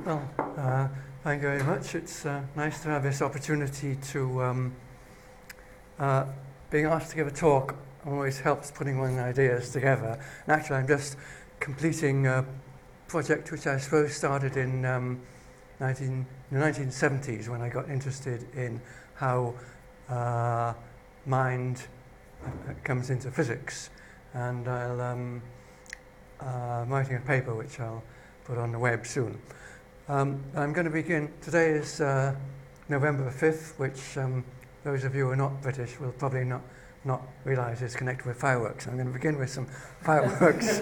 Well, thank you very much. It's nice to have this opportunity to being asked to give a talk always helps putting one's ideas together. And actually, I'm just completing a project which I suppose started in the 1970s when I got interested in how mind comes into physics. And I'm writing a paper which I'll put on the web soon. I'm going to begin. Today is November 5th, which those of you who are not British will probably not realise is connected with fireworks. I'm going to begin with some fireworks.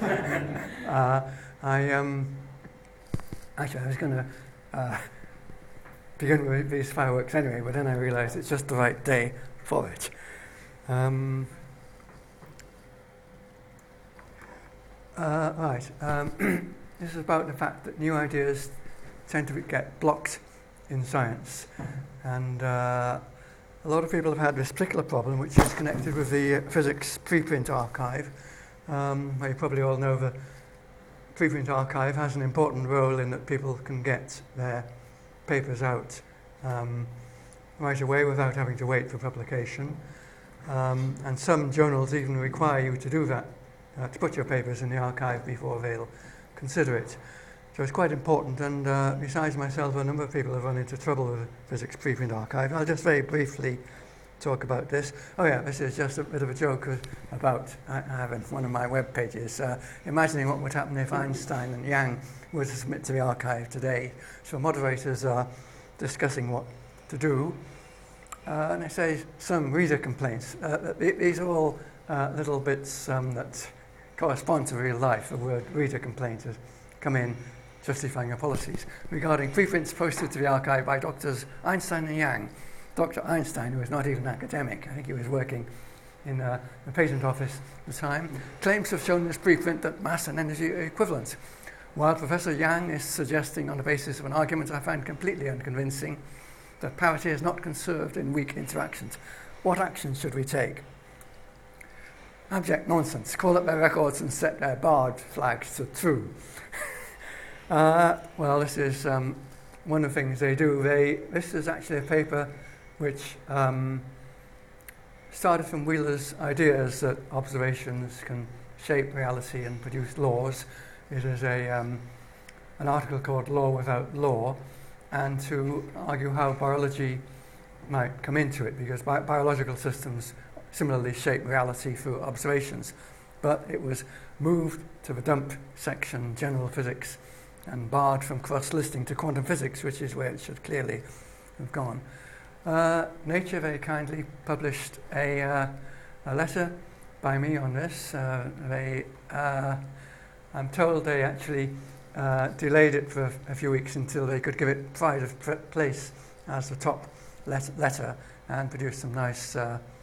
Actually, I was going to begin with these fireworks anyway, but then I realised it's just the right day for it. This is about the fact that new ideas tend to get blocked in science. And a lot of people have had this particular problem, which is connected with the physics preprint archive. Where you probably all know the preprint archive has an important role in that people can get their papers out right away without having to wait for publication. And some journals even require you to do that, to put your papers in the archive before they'll consider it. So it's quite important, and besides myself, a number of people have run into trouble with the physics preprint archive. I'll just very briefly talk about this. Oh yeah, this is just a bit of a joke about, I have in one of my web pages, imagining what would happen if Einstein and Yang were to submit to the archive today. So moderators are discussing what to do, and they say some reader complaints. These are all little bits that correspond to real life. The word reader complaint has come in justifying our policies regarding preprints posted to the archive by Drs. Einstein and Yang. Dr. Einstein, who was not even an academic, I think he was working in the patent office at the time, claims to have shown in this preprint that mass and energy are equivalent, while Professor Yang is suggesting, on the basis of an argument I find completely unconvincing, that parity is not conserved in weak interactions. What actions should we take? Abject nonsense. Call up their records and set their barred flags to true. Well, this is one of the things they do. This is actually a paper which started from Wheeler's ideas that observations can shape reality and produce laws. It is an article called Law Without Law, and to argue how biology might come into it, because biological systems similarly shape reality through observations. But it was moved to the dump section, general physics, and barred from cross-listing to quantum physics, which is where it should clearly have gone. Nature very kindly published a letter by me on this. I'm told they actually delayed it for a few weeks until they could give it pride of place as the top letter and produce some nice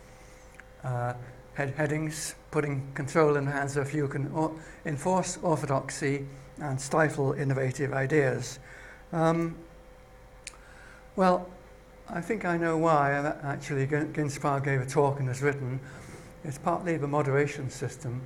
headings, putting control in the hands of few can enforce orthodoxy and stifle innovative ideas. Well, I think I know why. Actually, Ginspar gave a talk and has written. It's partly the moderation system.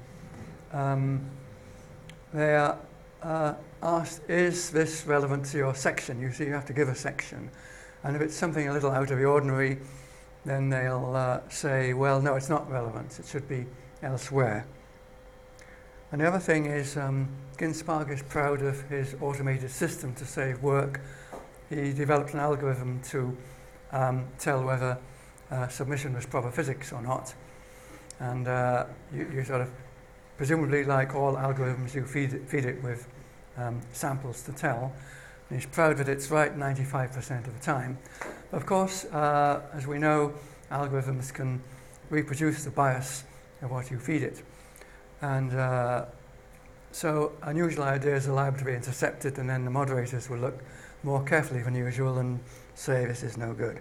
They are asked, is this relevant to your section? You see, you have to give a section. And if it's something a little out of the ordinary, then they'll say, well, no, it's not relevant. It should be elsewhere. And the other thing is, Ginspar is proud of his automated system to save work. He developed an algorithm to tell whether submission was proper physics or not. And you sort of, presumably like all algorithms, you feed it with samples to tell. And he's proud that it's right 95% of the time. Of course, as we know, algorithms can reproduce the bias of what you feed it. And so unusual ideas are liable to be intercepted, and then the moderators will look more carefully than usual and say this is no good.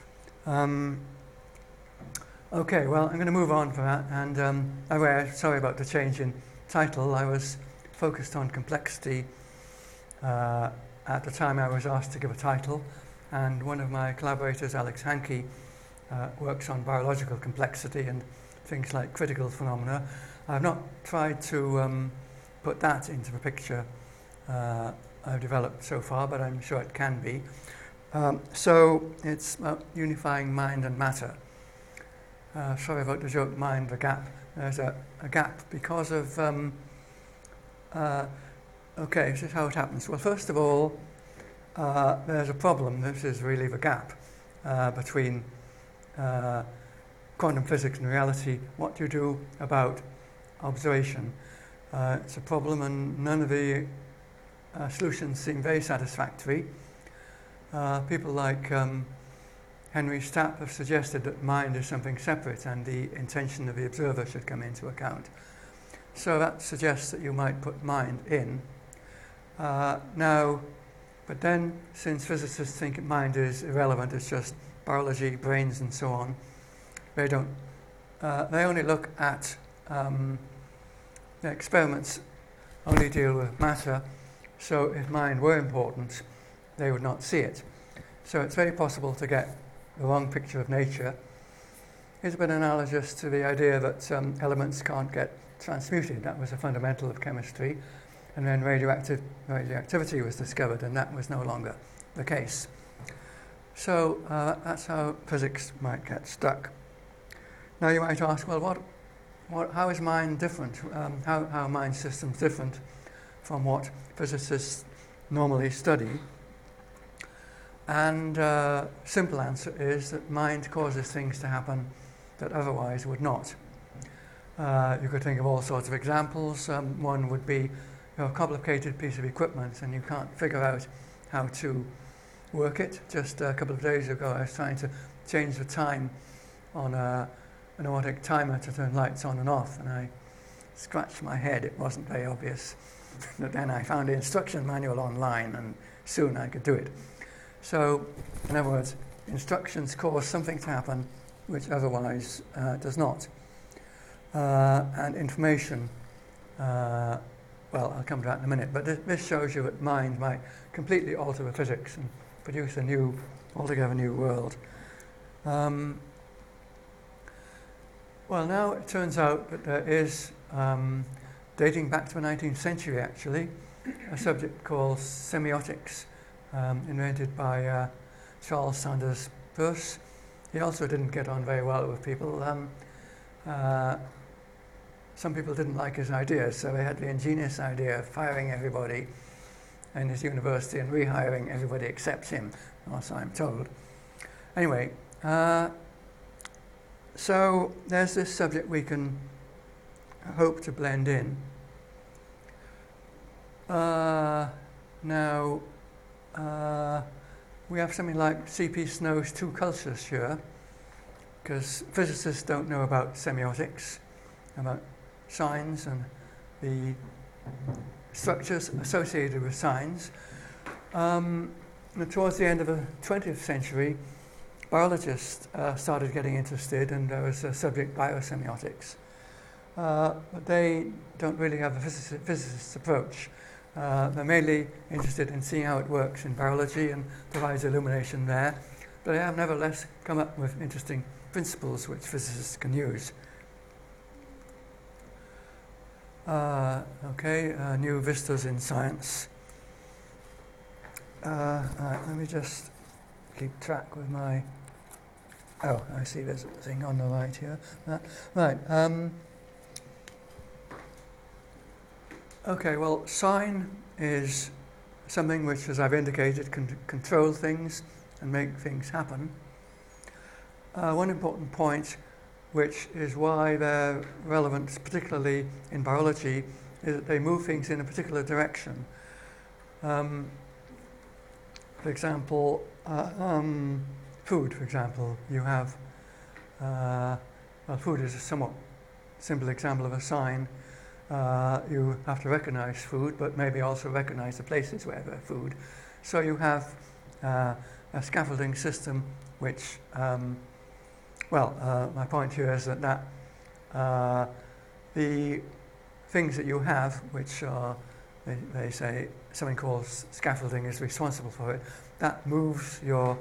Okay, well, I'm going to move on from that. And sorry about the change in title. I was focused on complexity at the time I was asked to give a title. And one of my collaborators, Alex Hankey, works on biological complexity and things like critical phenomena. I've not tried to put that into the picture I've developed so far, but I'm sure it can be. So it's unifying mind and matter. Sorry about the joke, mind the gap. There's a gap because of, okay, this is how it happens. Well, first of all, there's a problem. This is really the gap between quantum physics and reality. What do you do about observation? It's a problem, and none of the solutions seem very satisfactory. People like Henry Stapp have suggested that mind is something separate and the intention of the observer should come into account. So that suggests that you might put mind in. Now, but then, since physicists think mind is irrelevant, it's just biology, brains, and so on, they don't. They only look at the experiments, only deal with matter. So, if mind were important, they would not see it. So, it's very possible to get the wrong picture of nature. It's a bit analogous to the idea that elements can't get transmuted. That was a fundamental of chemistry. And then radioactivity was discovered, and that was no longer the case. So that's how physics might get stuck. Now you might ask, well, how is mind different? How are mind systems different from what physicists normally study? And simple answer is that mind causes things to happen that otherwise would not. You could think of all sorts of examples. One would be a complicated piece of equipment and you can't figure out how to work it. Just a couple of days ago I was trying to change the time on an automatic timer to turn lights on and off, and I scratched my head. It wasn't very obvious. But then I found the instruction manual online and soon I could do it. So, in other words, instructions cause something to happen which otherwise does not. And information, well, I'll come to that in a minute, but this shows you that mind might completely alter the physics and produce a altogether new world. Well, now it turns out that there is, dating back to the 19th century actually, a subject called semiotics, invented by Charles Sanders Peirce. He also didn't get on very well with people. Some people didn't like his ideas, so they had the ingenious idea of firing everybody in his university and rehiring everybody except him, or so I'm told. Anyway, so there's this subject we can hope to blend in. Now, we have something like C.P. Snow's two cultures here, because physicists don't know about semiotics, about signs and the structures associated with signs. Towards the end of the 20th century, biologists started getting interested, and there was a subject, biosemiotics. But they don't really have a physicist's approach. They're mainly interested in seeing how it works in biology and provides illumination there. But they have nevertheless come up with interesting principles which physicists can use. New vistas in science. Let me just keep track with my... Oh, I see there's a thing on the right here. Right. Okay, well, sign is something which, as I've indicated, can control things and make things happen. One important point, which is why they're relevant, particularly in biology, is that they move things in a particular direction. For example, food, for example. You have, food is a somewhat simple example of a sign. You have to recognize food, but maybe also recognize the places where there's food. So you have a scaffolding system which, my point here is that the things that you have, which are, they say, something called scaffolding is responsible for it, that moves your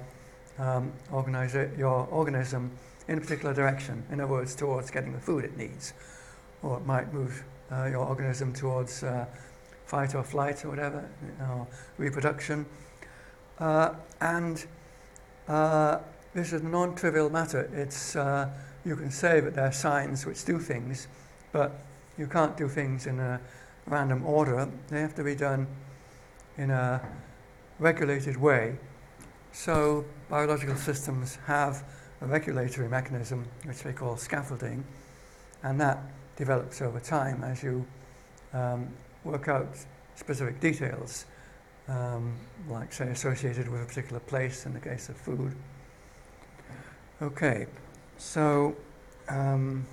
organism in a particular direction, in other words, towards getting the food it needs. Or it might move your organism towards fight or flight or whatever, or reproduction. And this is a non-trivial matter. It's you can say that there are signs which do things, but you can't do things in a random order. They have to be done in a regulated way. So biological systems have a regulatory mechanism which they call scaffolding, and that develops over time as you work out specific details, like say associated with a particular place in the case of food. Okay, so and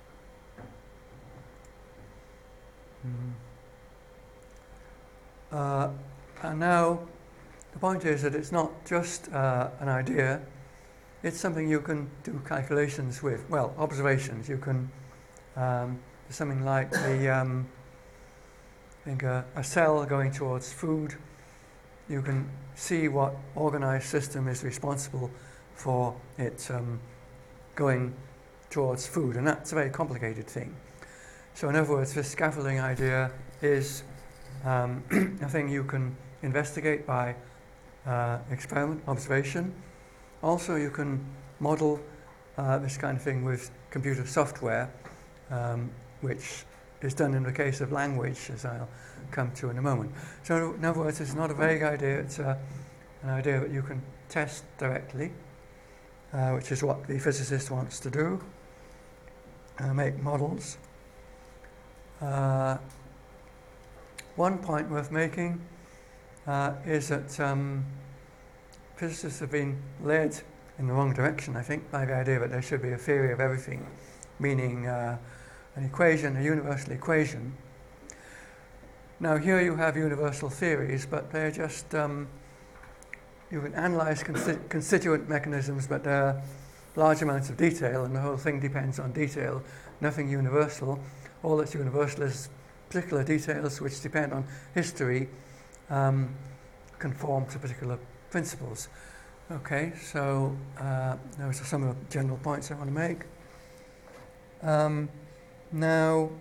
now the point is that it's not just an idea, it's something you can do calculations with, well, observations. You can, something like the, I think a cell going towards food, you can see what organized system is responsible for it going towards food, and that's a very complicated thing. So in other words, this scaffolding idea is a thing you can investigate by experiment, observation. Also, you can model this kind of thing with computer software, which is done in the case of language, as I'll come to in a moment. So in other words, it's not a vague idea, it's an idea that you can test directly, which is what the physicist wants to do, make models. One point worth making is that physicists have been led in the wrong direction, I think, by the idea that there should be a theory of everything, meaning an equation, a universal equation. Now here you have universal theories, but they're just, you can analyze constituent mechanisms, but there are large amounts of detail, and the whole thing depends on detail, nothing universal. All that's universal is particular details which depend on history, conform to particular principles. Okay, so those are some of the general points I want to make. Now,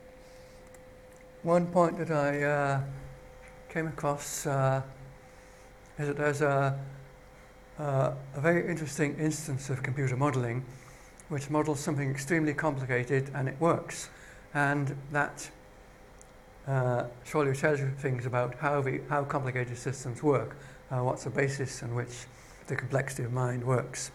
one point that I came across is that there's a very interesting instance of computer modeling which models something extremely complicated and it works. And that surely tells you things about how complicated systems work, what's the basis on which the complexity of mind works.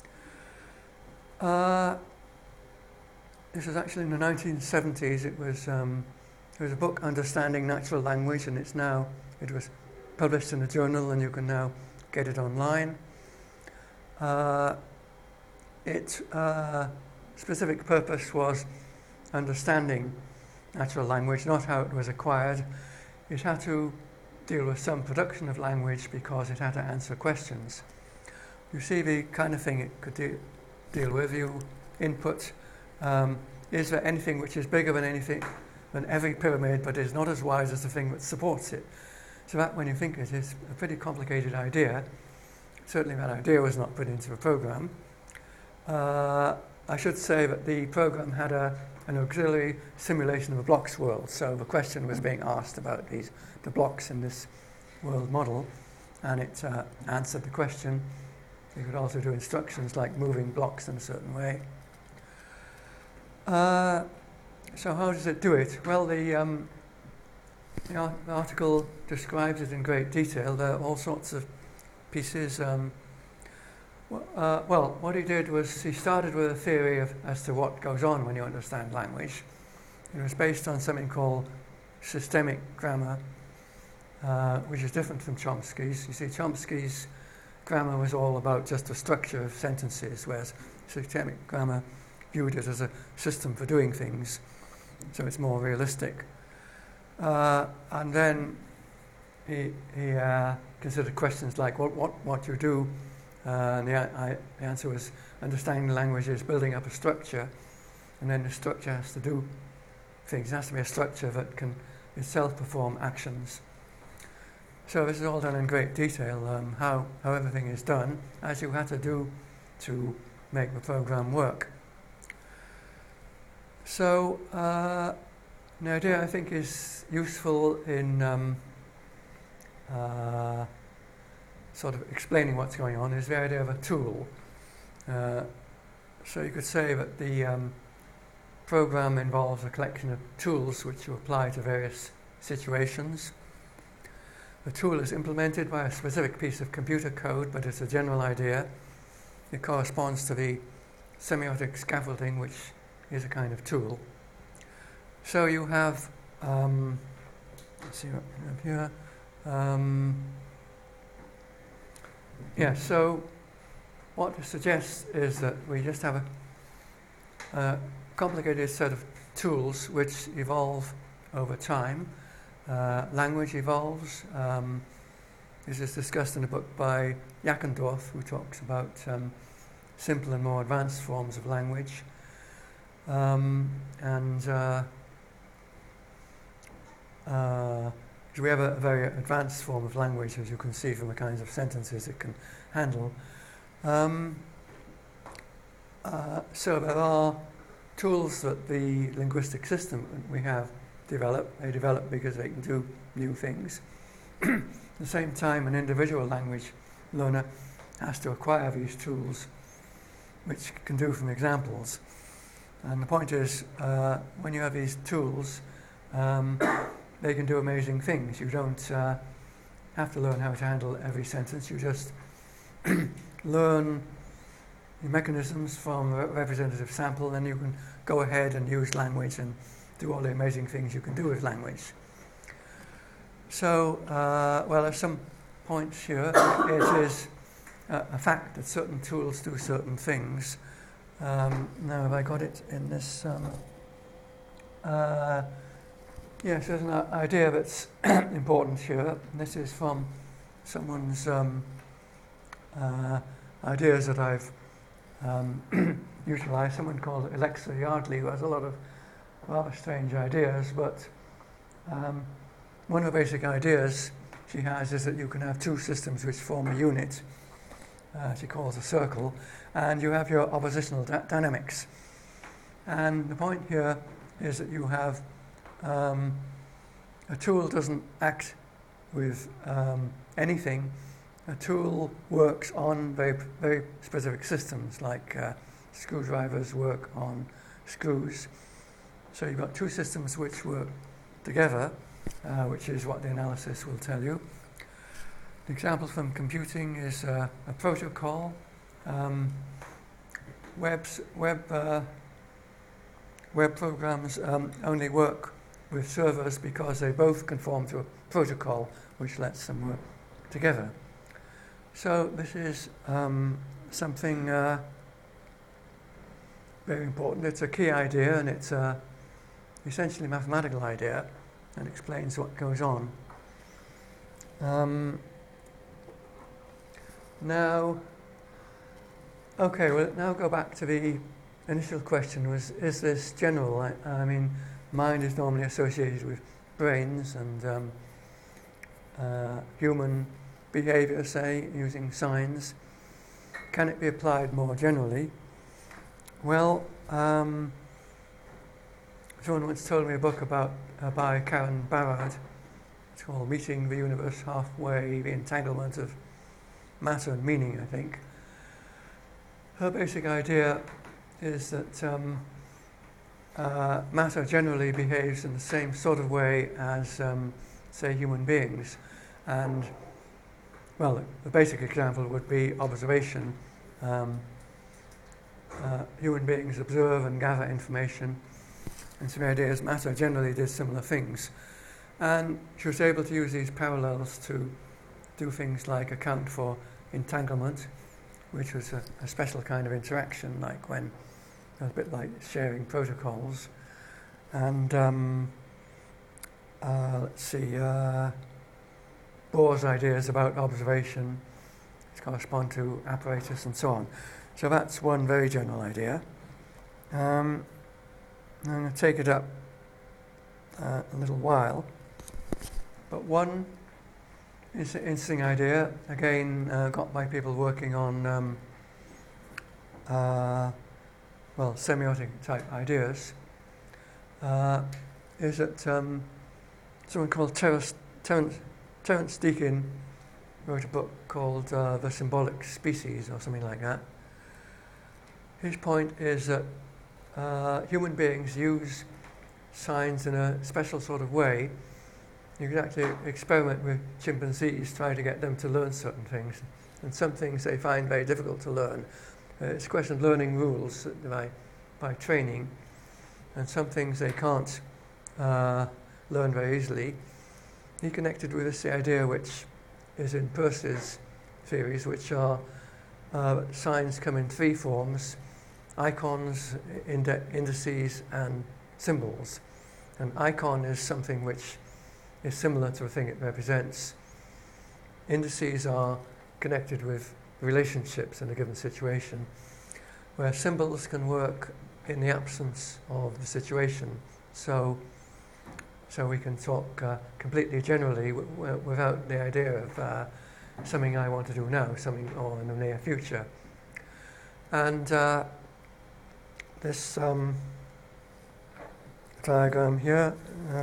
This was actually in the 1970s. It was a book, Understanding Natural Language, and it was published in a journal, and you can now get it online. Its specific purpose was understanding natural language, not how it was acquired. It had to deal with some production of language because it had to answer questions. You see the kind of thing it could deal with. You input, is there anything which is bigger than every pyramid but is not as wise as the thing that supports it? So that, when you think it, is a pretty complicated idea. Certainly that idea was not put into the program. I should say that the program had an auxiliary simulation of a blocks world. So the question was being asked about the blocks in this world model, and it answered the question. You could also do instructions like moving blocks in a certain way. So how does it do it? Well, the article describes it in great detail. There are all sorts of pieces. Well, what he did was he started with a theory as to what goes on when you understand language. It was based on something called systemic grammar, which is different from Chomsky's. You see, Chomsky's grammar was all about just the structure of sentences, whereas systemic grammar viewed it as a system for doing things, so it's more realistic. And then he considered questions like what you do, and the answer was understanding the language is building up a structure, and then the structure has to do things. It has to be a structure that can itself perform actions. So this is all done in great detail, how everything is done, as you had to do to make the program work. So An idea I think is useful in sort of explaining what's going on is the idea of a tool. So you could say that the program involves a collection of tools which you apply to various situations. The tool is implemented by a specific piece of computer code, but it's a general idea. It corresponds to the semiotic scaffolding, which is a kind of tool. So you have, let's see what we have here. So what it suggests is that we just have a complicated set of tools which evolve over time. Language evolves. This is discussed in a book by Jackendorf, who talks about simple and more advanced forms of language. We have a very advanced form of language, as you can see from the kinds of sentences it can handle. So there are tools that the linguistic system we have develop. They develop because they can do new things. At the same time, an individual language learner has to acquire these tools, which can do from examples. And the point is, when you have these tools, they can do amazing things. You don't have to learn how to handle every sentence. You just learn the mechanisms from a representative sample, then you can go ahead and use language and do all the amazing things you can do with language. So, well, there's some points here. It is a fact that certain tools do certain things. Now, have I got it in this? Yes, there's an idea that's important here. This is from someone's ideas that I've utilised. Someone called Alexa Yardley, who has a lot of rather strange ideas, but one of the basic ideas she has is that you can have two systems which form a unit, she calls a circle, and you have your oppositional dynamics. And the point here is that you have a tool doesn't act with anything. A tool works on very, very specific systems, like screwdrivers work on screws. So you've got two systems which work together, which is what the analysis will tell you. The example from computing is a protocol. Web programs only work with servers because they both conform to a protocol which lets them work together. So this is something very important. It's a key idea, and it's essentially a mathematical idea, and explains what goes on. Now, okay, we'll now go back to the initial question, is this general? I mean, mind is normally associated with brains and human behavior, say, using signs. Can it be applied more generally? Well, someone once told me a book by Karen Barrard. It's called Meeting the Universe Halfway, the Entanglement of Matter and Meaning, I think. Her basic idea is that matter generally behaves in the same sort of way as, say, human beings. And, well, the basic example would be observation. Human beings observe and gather information, and so the idea is matter generally does similar things. And she was able to use these parallels to do things like account for entanglement, which was a special kind of interaction, like when a bit like sharing protocols. And let's see, Bohr's ideas about observation correspond to apparatus and so on. So that's one very general idea. I'm going to take it up a little while. But one is an interesting idea, again got by people working on semiotic type ideas, is that someone called Terence Deakin wrote a book called The Symbolic Species or something like that. His point is that human beings use signs in a special sort of way. You can actually experiment with chimpanzees, try to get them to learn certain things. And some things they find very difficult to learn. It's a question of learning rules by training. And some things they can't learn very easily. He connected with this idea which is in Peirce's theories, which are signs come in three forms: icons, indices, and symbols. An icon is something which is similar to the thing it represents. Indices are connected with relationships in a given situation, where symbols can work in the absence of the situation. So we can talk completely generally without the idea of something I want to do now, something or in the near future. And this diagram here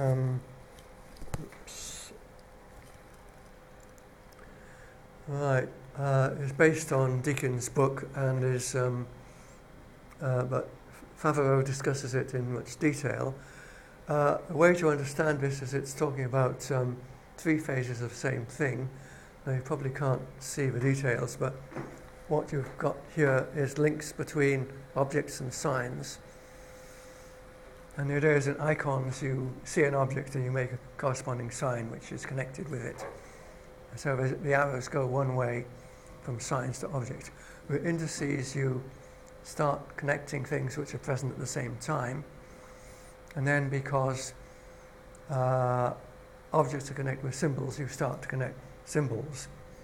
is based on Deakin's book and is, but Favereau discusses it in much detail. A way to understand this is it's talking about three phases of the same thing. Now you probably can't see the details, but what you've got here is links between objects and signs. And the idea is in icons you see an object and you make a corresponding sign which is connected with it. So the arrows go one way from signs to object. With indices you start connecting things which are present at the same time. And then because objects are connected with symbols, you start to connect symbols.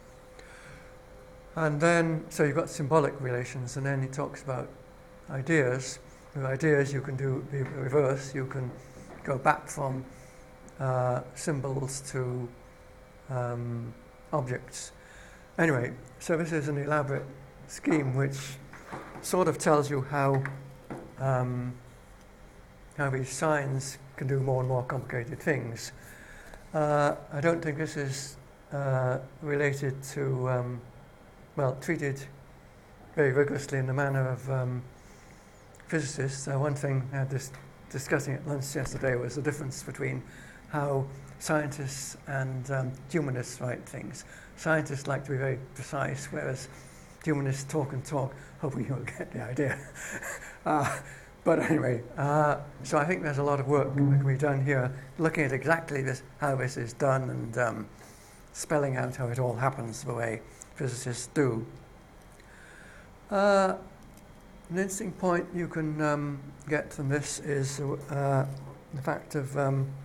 And then, so you've got symbolic relations, and then he talks about ideas. With ideas you can do the reverse. You can go back from symbols to objects. Anyway, so this is an elaborate scheme which sort of tells you how these signs can do more and more complicated things. I don't think this is related to, treated very rigorously in the manner of physicists. One thing I had discussing at lunch yesterday was the difference between how scientists and humanists write things. Scientists like to be very precise, whereas humanists talk and talk, hoping you'll get the idea. But anyway, so I think there's a lot of work that can be done here, looking at exactly how this is done and spelling out how it all happens the way physicists do. An interesting point you can get from this is the fact of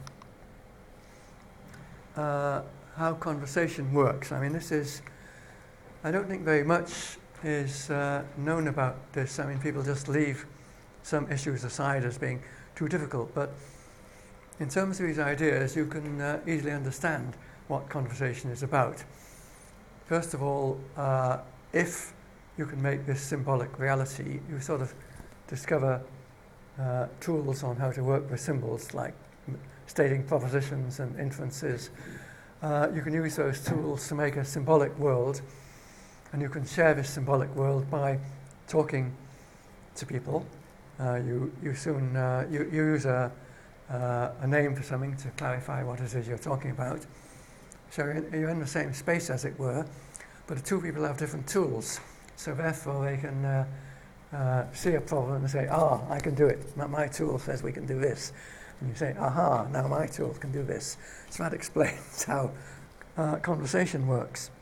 how conversation works. I mean, I don't think very much is known about this. I mean, people just leave some issues aside as being too difficult, but in terms of these ideas you can easily understand what conversation is about. First of all, if you can make this symbolic reality, you sort of discover tools on how to work with symbols, like stating propositions and inferences. You can use those tools to make a symbolic world, and you can share this symbolic world by talking to people. You use a name for something to clarify what it is you're talking about. So you're in the same space, as it were, but the two people have different tools. So therefore they can see a problem and say, I can do it. My tool says we can do this. And you say, aha, now my tool can do this. So that explains how conversation works.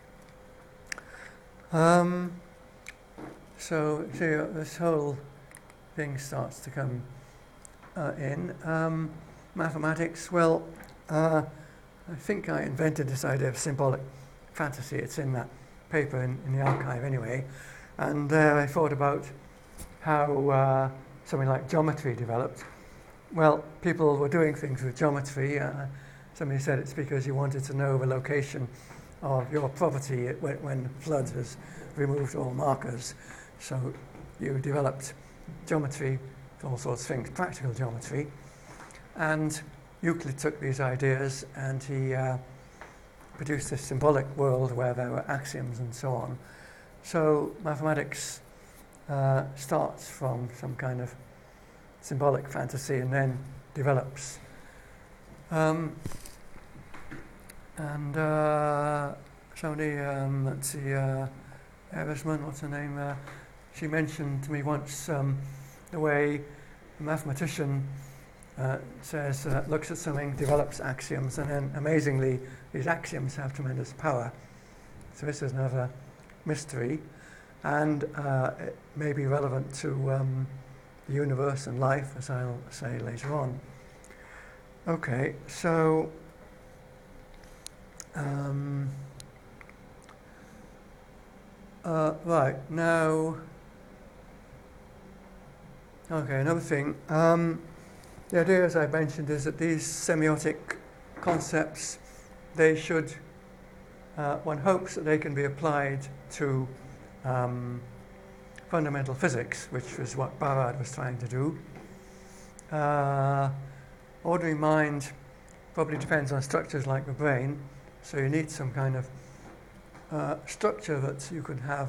So this whole thing starts to come in. Mathematics, I think I invented this idea of symbolic fantasy. It's in that paper in the archive anyway. And I thought about how something like geometry developed. Well, people were doing things with geometry. Somebody said it's because you wanted to know the location of your property when flood has removed all markers. So you developed geometry for all sorts of things, practical geometry. And Euclid took these ideas and he produced this symbolic world where there were axioms and so on. So mathematics starts from some kind of symbolic fantasy and then develops. Somebody, let's see, Eversman, what's her name? She mentioned to me once the way a mathematician looks at something, develops axioms, and then amazingly these axioms have tremendous power. So this is another mystery, and it may be relevant to the universe and life, as I'll say later on. Okay, so right, now, okay, another thing. The idea, as I mentioned, is that these semiotic concepts, they should, one hopes that they can be applied to fundamental physics, which was what Barrard was trying to do. Ordinary mind probably depends on structures like the brain, so you need some kind of structure that you could have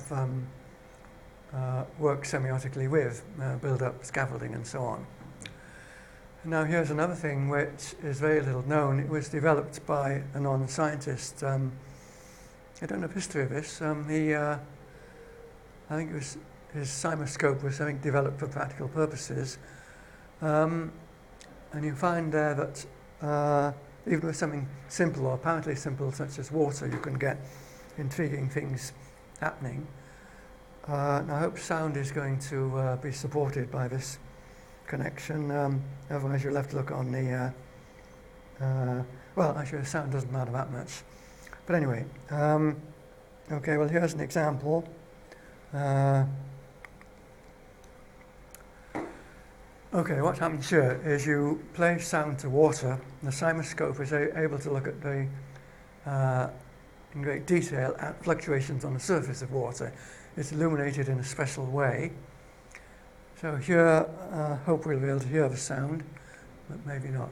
work semiotically with, build up scaffolding and so on. Now here's another thing which is very little known. It was developed by a non-scientist. I don't know the history of this. I think it was his simoscope was something developed for practical purposes. And you find there that even with something simple or apparently simple such as water, you can get intriguing things happening. Now I hope sound is going to be supported by this connection. Otherwise you'll have to look on the well, actually the sound doesn't matter that much, but anyway, okay, well here's an example. Okay, what happens here is you play sound to water, and the simoscope is able to look at the in great detail at fluctuations on the surface of water. It's illuminated in a special way. So here, hope we'll be able to hear the sound, but maybe not.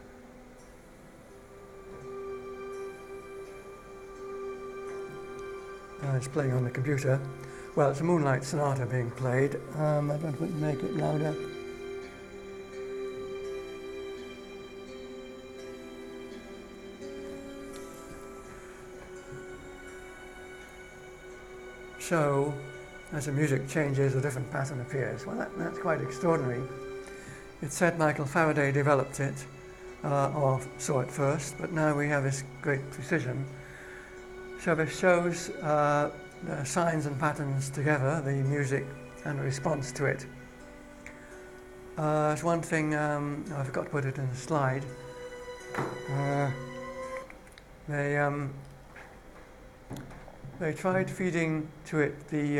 It's playing on the computer. Well, it's a Moonlight Sonata being played. I don't know if we can make it louder. So, as the music changes, a different pattern appears. Well, that's quite extraordinary. It's said Michael Faraday developed it, or saw it first, but now we have this great precision. So this shows the signs and patterns together, the music and the response to it. There's one thing, I forgot to put it in the slide. They tried feeding to it the,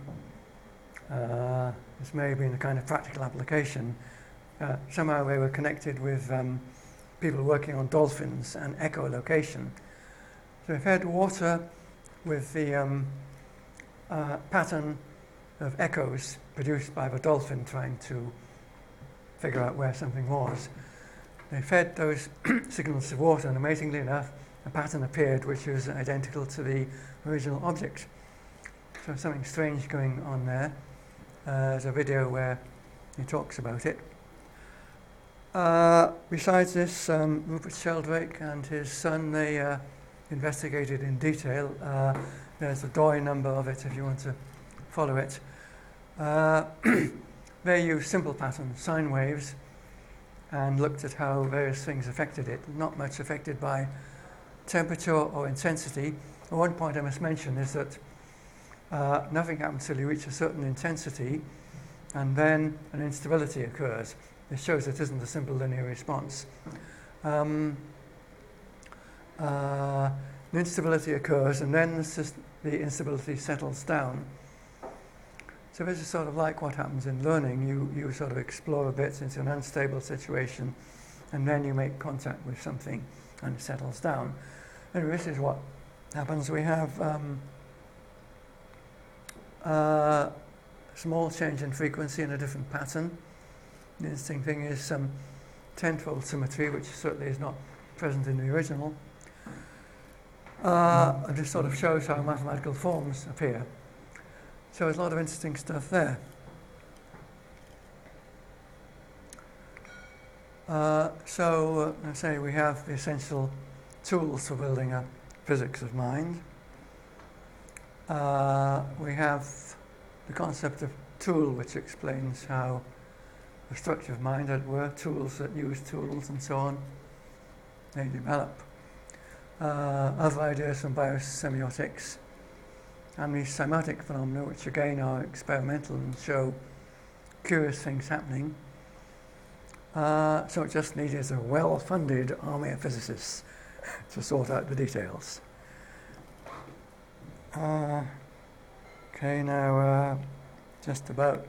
this may have been a kind of practical application. Somehow they were connected with people working on dolphins and echolocation. So they fed water with the pattern of echoes produced by the dolphin trying to figure out where something was. They fed those signals to water, and amazingly enough, a pattern appeared which was identical to the original object. So something strange going on there. There's a video where he talks about it. Besides this, Rupert Sheldrake and his son, they investigated in detail. There's the Doi number of it if you want to follow it. They used simple patterns, sine waves, and looked at how various things affected it. Not much affected by temperature or intensity. One point I must mention is that nothing happens till you reach a certain intensity, and then an instability occurs. This shows it isn't a simple linear response. The instability occurs, and then the instability settles down. So this is sort of like what happens in learning. You sort of explore a bit into an unstable situation, and then you make contact with something, and it settles down. Anyway, this is what happens. We have small change in frequency and a different pattern. The interesting thing is some tenfold symmetry, which certainly is not present in the original. And just sort of shows how mathematical forms appear. So there's a lot of interesting stuff there. Let's say we have the essential tools for building a physics of mind. We have the concept of tool, which explains how the structure of mind, as it were, tools that use tools and so on, they develop. Other ideas from biosemiotics and the cymatic phenomena, which again are experimental and show curious things happening. So it just needed a well-funded army of physicists to sort out the details. Now just about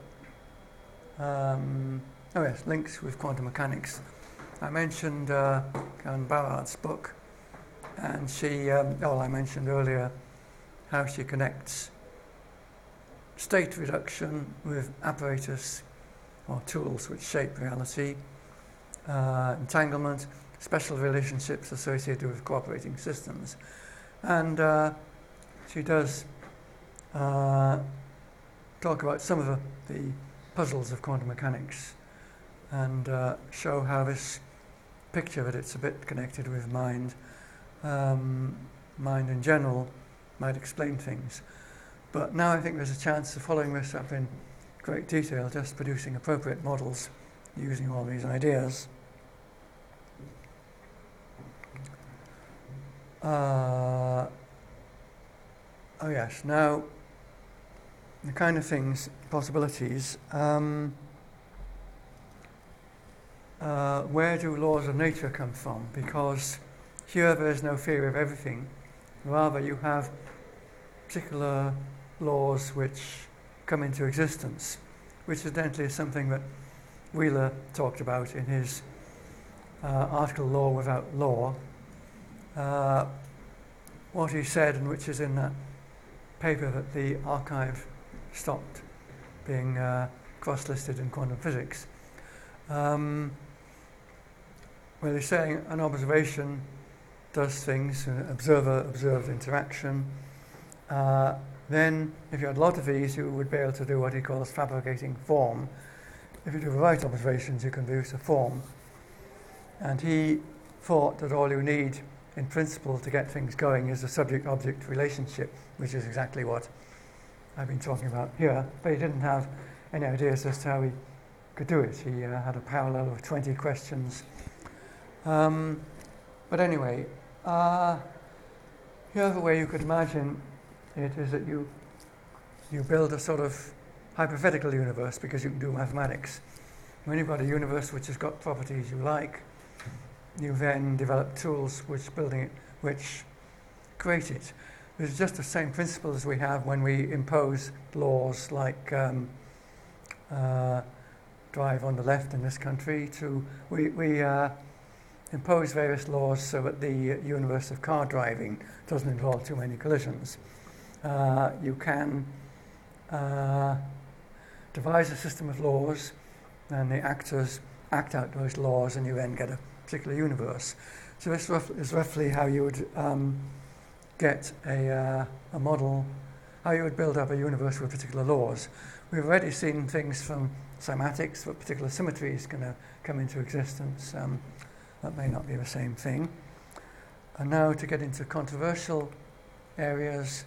links with quantum mechanics. I mentioned Karen Ballard's book, and I mentioned earlier how she connects state reduction with apparatus or tools which shape reality, entanglement, special relationships associated with cooperating systems. And she does talk about some of the puzzles of quantum mechanics and show how this picture that it's a bit connected with mind in general might explain things. But now I think there's a chance of following this up in great detail, just producing appropriate models using all these ideas. Now the kind of things, possibilities, where do laws of nature come from? Because here there is no theory of everything. Rather, you have particular laws which come into existence, which incidentally is something that Wheeler talked about in his article Law Without Law. What he said, and which is in that paper that the archive stopped being cross-listed in quantum physics, where they're saying an observation does things, an observer-observed interaction. Then, if you had a lot of these, you would be able to do what he calls fabricating form. If you do the right observations, you can produce a form. And he thought that all you need, in principle, to get things going is a subject-object relationship, which is exactly what I've been talking about here. But he didn't have any ideas as to how he could do it. He had a parallel of 20 questions. But anyway, the other way you could imagine it is that you build a sort of hypothetical universe, because you can do mathematics. When you've got a universe which has got properties you like, you then develop tools which create it. It's just the same principle as we have when we impose laws like drive on the left in this country. We impose various laws so that the universe of car driving doesn't involve too many collisions. You can devise a system of laws, and the actors act out those laws, and you then get a particular universe. So this is roughly how you would get a model, how you would build up a universe with particular laws. We've already seen things from cymatics, that particular symmetry is going to come into existence. That may not be the same thing. And now to get into controversial areas,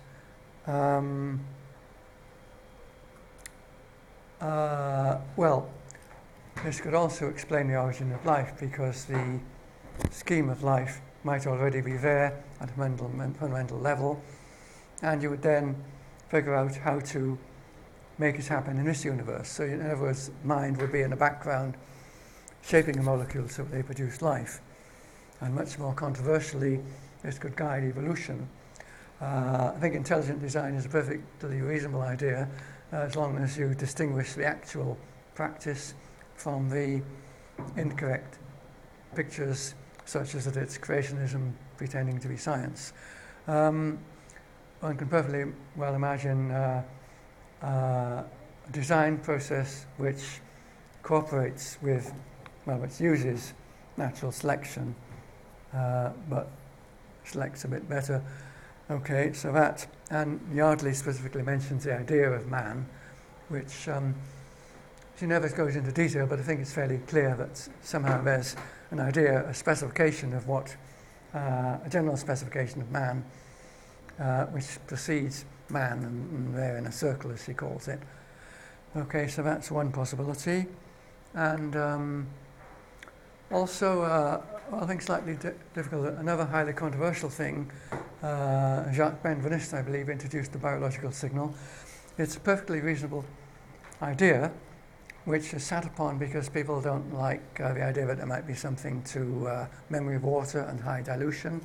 this could also explain the origin of life, because the scheme of life might already be there at a fundamental level, and you would then figure out how to make it happen in this universe. So in other words, mind would be in the background shaping the molecules so that they produce life. And much more controversially, this could guide evolution. I think intelligent design is a perfectly reasonable idea, as long as you distinguish the actual practice from the incorrect pictures, such as that it's creationism pretending to be science. One can perfectly well imagine a design process which cooperates with, which uses natural selection, but selects a bit better. Okay, so that, and Yardley specifically mentions the idea of man, which she never goes into detail, but I think it's fairly clear that somehow there's an idea, a specification of what, a general specification of man, which precedes man, and there in a circle, as she calls it. Okay, so that's one possibility. And also, I think slightly difficult, another highly controversial thing, Jacques Benveniste, I believe, introduced the biological signal. It's a perfectly reasonable idea, which is sat upon because people don't like the idea that there might be something to memory of water and high dilution.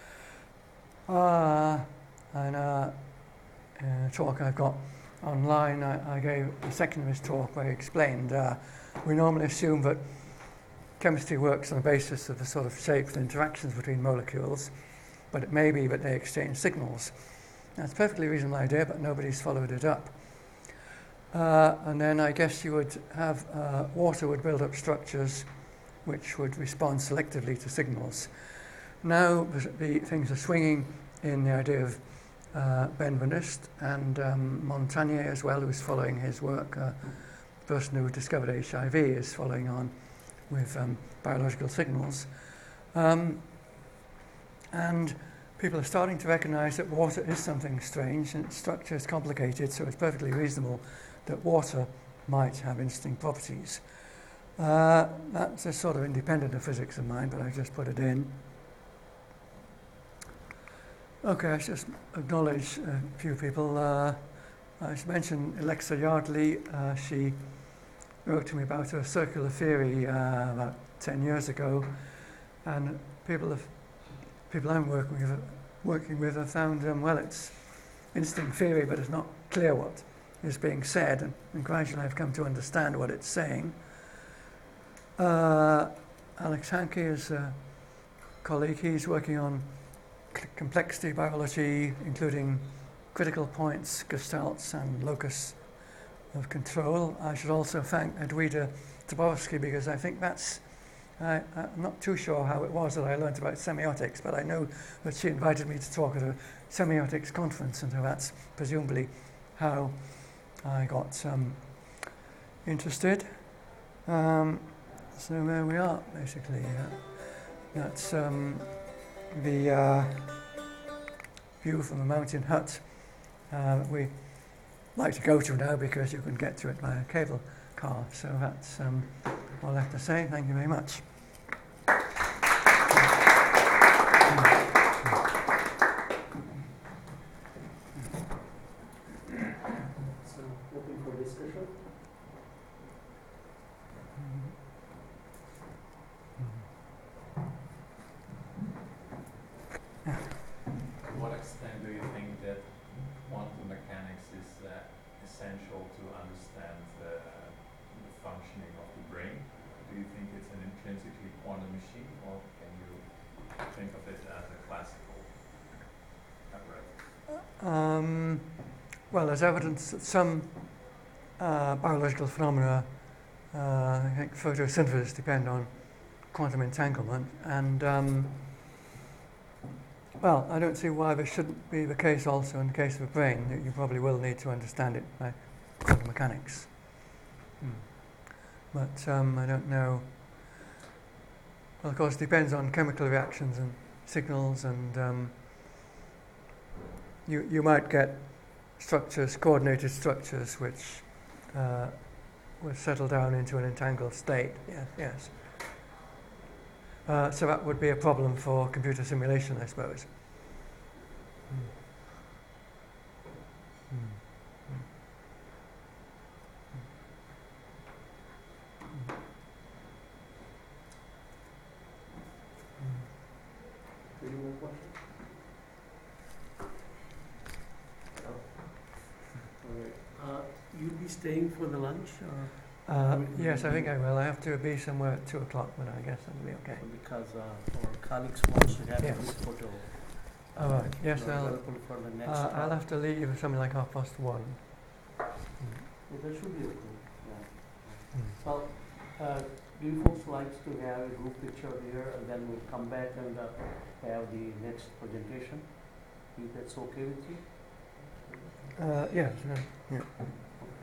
And in a talk I've got online, I gave a section of his talk where he explained we normally assume that chemistry works on the basis of the sort of shapes and interactions between molecules, but it may be that they exchange signals. That's a perfectly reasonable idea, but nobody's followed it up. And then I guess you would have water would build up structures which would respond selectively to signals. Now the things are swinging in the idea of Benveniste and Montagnier as well, who's following his work. The person who discovered HIV is following on with biological signals. And people are starting to recognize that water is something strange and its structure is complicated, so it's perfectly reasonable that water might have interesting properties. That's a sort of independent of physics of mine, but I just put it in. Okay, I should just acknowledge a few people. I should mention Alexa Yardley. She wrote to me about her circular theory about 10 years ago, and people I'm working with have found, well, it's interesting theory, but it's not clear what is being said, and gradually I've come to understand what it's saying. Alex Hankey is a colleague. He's working on complexity biology, including critical points, gestalts, and locus of control. I should also thank Edwida Tabowski, because I think that's, I'm not too sure how it was that I learned about semiotics, but I know that she invited me to talk at a semiotics conference, and so that's presumably how I got interested. So there we are, basically. That's the view from the mountain hut that we like to go to now, because you can get to it by a cable car. So that's all I have to say. Thank you very much. So, open for discussion. To what extent do you think that quantum mechanics is essential to understand the functioning of the brain? Do you think it's an intrinsically quantum machine, or can you think of it as a classical apparatus? Well, there's evidence that some biological phenomena, I think photosynthesis, depend on quantum entanglement, and well, I don't see why this shouldn't be the case also in the case of a brain, that you probably will need to understand it by quantum mechanics. But I don't know. Well, of course, it depends on chemical reactions and signals, and you might get structures, coordinated structures, which will settle down into an entangled state. Yes. So that would be a problem for computer simulation, I suppose. Any more questions? No. All right. You'll be staying for the lunch, or? Yes, I think I will. I have to be somewhere at 2 o'clock, but I guess that'll be okay. Because our colleagues want to have Yes. this photo. All right. Yes, Available for the next. I'll have to leave at something like 1:30. Well, that should be okay. Yeah. Well, do you folks like to have a group picture here and then we'll come back and have the next presentation? If that's okay with you? Yeah. Yeah. Okay.